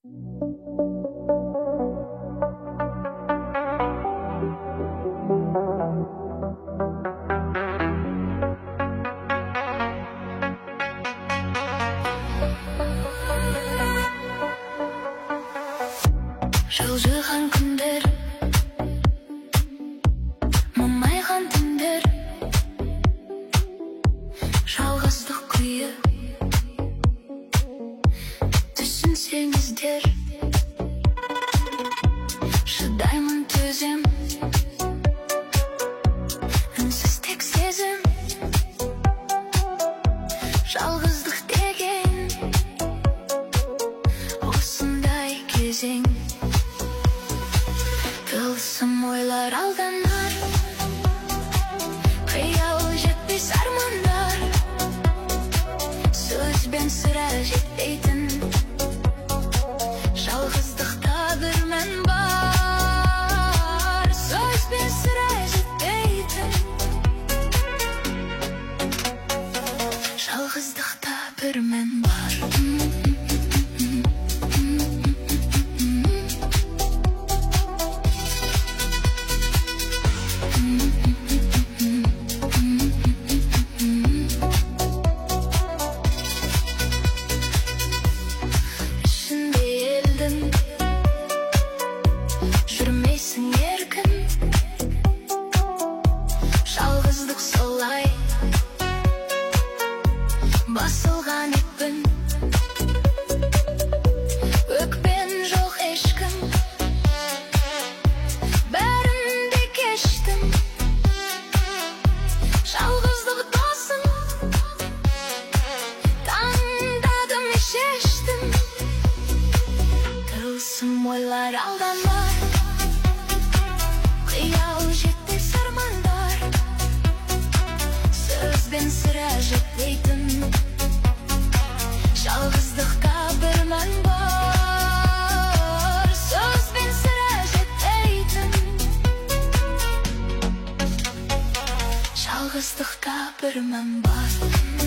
жылжыған күндер, мұңайған түндер, жалғыздық күйі түсінсеңіздер, шыдаймын төзем, үнсіз тек сезім, жалғыздық деген осындай кезең. Тылсым ойлар алданар, қиял жетпес армандар, сөзбен сірә жетпейтін жалғыздықта бір мән бар. Сөзбен сірә жетпейтін жалғыздықта бір мән бар. Жүрмейсің еркін, жалғыздық солай басылған екпін, өкпен жоқ ешкім, бәрін де кештім, жалғыздық досым таңдадым, шештім. Тылсым ойлар алданар, қиял жетпес армандар, сөзбен сірә жетпейтін жалғыздықта бір мән бар. Сөзбен сірә жетпейтін жалғыздықта бір мән бар.